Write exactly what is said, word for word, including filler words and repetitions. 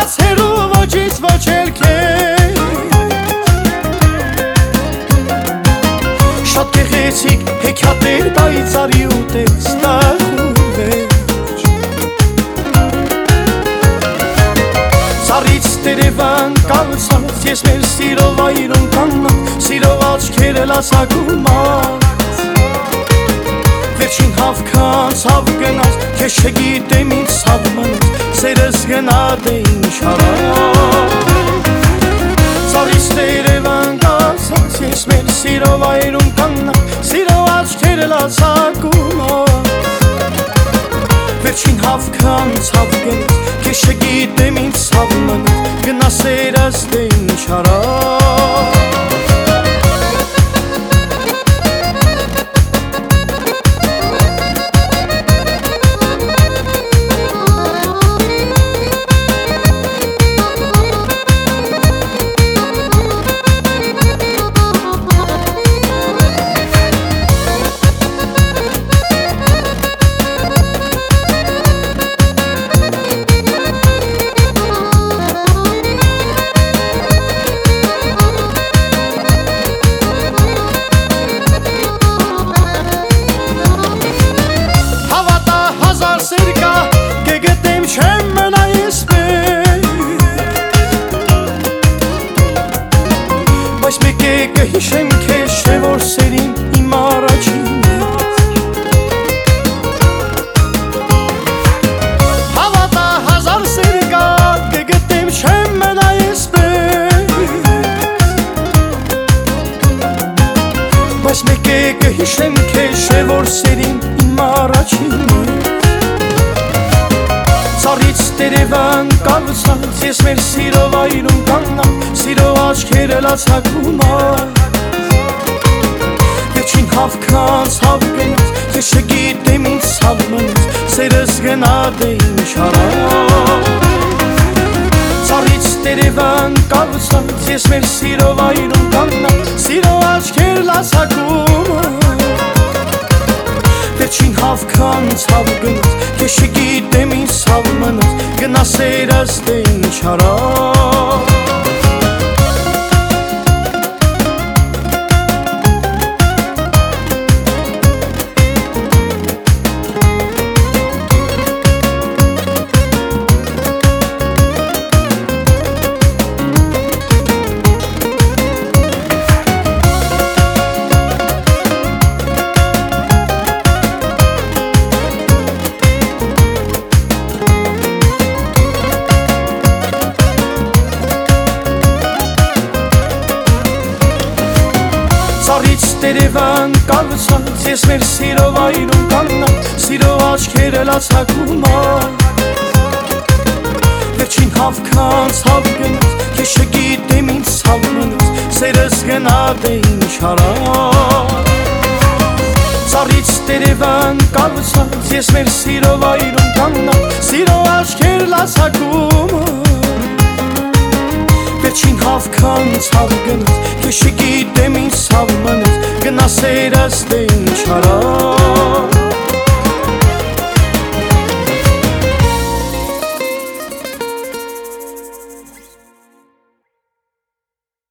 Մնաց հերու ոչից ոչ էլ քեզ Շատ գեղեցիկ հեքիաթներ պայծառի ու տեստախու վերջ Սառից տերևան կառուցած ես մեր սիրով այրում կանգնած Սիրով աչքերը լացակումած Վերջին հավքան ցավ գնաց Քեզ չգիտեմ ինչ ցավ մնաց Սերս գնաց է ինչ արած Սառից տերևան կառուցած ես մեր սիրով այրում կանգնած Սիրով աչքերը լացակումած Վերջին հավքան ցավ գնաց Քեզ չգիտեմ ինչ ցավ մնաց Գնա սերս դե ինչ արած Բայց մեկ է կհիշեմ քեզ չէ որ սերին իմ առաջինից Հավատա հազար սեր կա կգտնեմ չեմ մնա էսպես Բայց մեկ է կհիշեմ քեզ չէ որ սերին իմ առաջինից Սառից տերևան կառուցած ես մեր սիրով այրում կանգնած Սիրով աչքերը լացակումած Վերջին հավքան ցավ գնաց Քեզ չգիտեմ ինչ ցավ մնաց Սերս գնաց է ինչ արած Սառից տերևան կառուցած ես մեր սիրով այրում կանգնած Սիրով աչքեր լացակումած Վերջին հավքան ցավ գնաց Քեզ չգիտեմ ինչ ցավ մնաց Գնա սերս դե ինչ արած Սառից տերևան կառուցած ես մեր սիրով այրում կանգնած Սիրով աչքերը լացակումած Վերջին հավքան ցավ գնաց Քեզ չգիտեմ ինչ ցավ մնաց Սերս գնաց է ինչ արած Սառից տերևան կառուցած ես մեր սիրով այրում կանգնած Սիրով աչքեր լացակումած Վերջին հավքան ցավ գնաց Քեզ չգիտեմ ինչ ցավ մնաց Գնա սերս դե ինչ արած